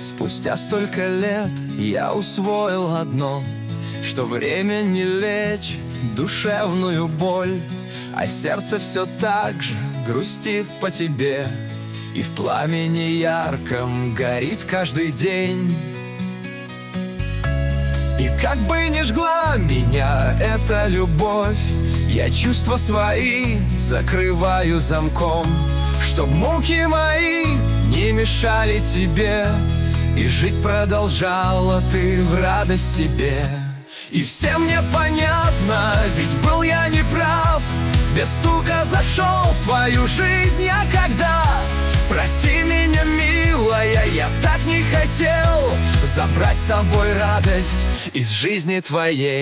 Спустя столько лет я усвоил одно, что время не лечит душевную боль, а сердце все так же грустит по тебе и в пламени ярком горит каждый день. И как бы ни жгла меня эта любовь, я чувства свои закрываю замком, чтоб муки мои не мешали тебе, и жить продолжала ты в радость себе. И всем мне понятно, ведь был я неправ, без стука зашел в твою жизнь я когда. Прости меня, милая, я так не хотел забрать с собой радость из жизни твоей.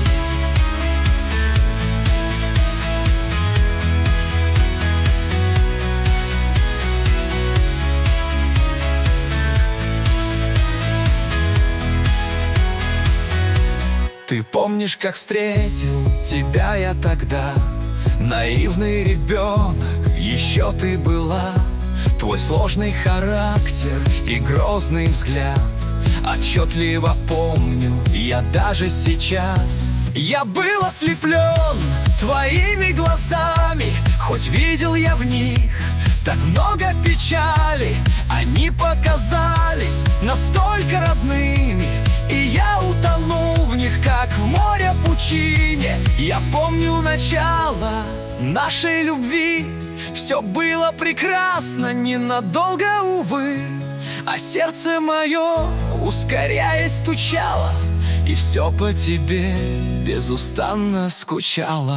Ты помнишь, как встретил тебя я тогда? Наивный ребенок, еще ты была. Твой сложный характер и грозный взгляд отчетливо помню я даже сейчас. Я был ослеплен твоими глазами, хоть видел я в них так много печали. Они показались настолько родными, и я утонул в них, как в море пучине. Я помню начало нашей любви, все было прекрасно, ненадолго, увы. А сердце мое, ускоряясь, стучало, и все по тебе безустанно скучало.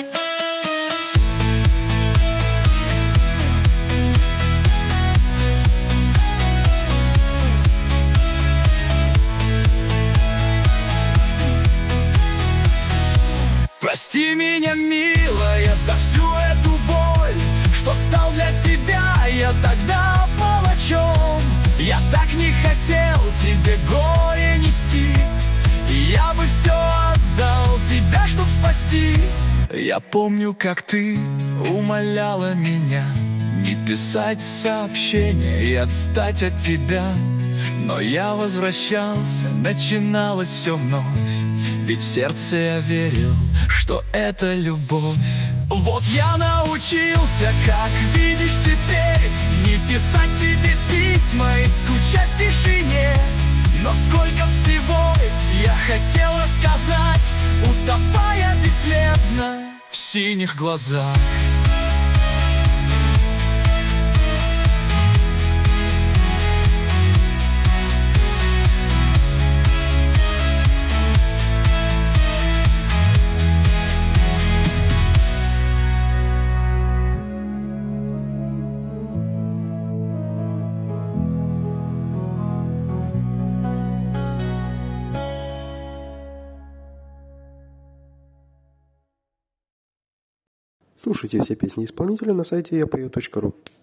Прости меня, милая, за всю эту боль, что стал для тебя я тогда палачом. Я так не хотел тебе горе нести, и я бы все отдал тебя, чтоб спасти. Я помню, как ты умоляла меня не писать сообщения и отстать от тебя. Но я возвращался, начиналось все вновь, ведь в сердце я верил, что это любовь. Вот я научился, как видишь теперь, не писать тебе письма и скучать в тишине. Но сколько всего я хотел рассказать, утопая бесследно в синих глазах. Слушайте все песни исполнителя на сайте yapeo.ru.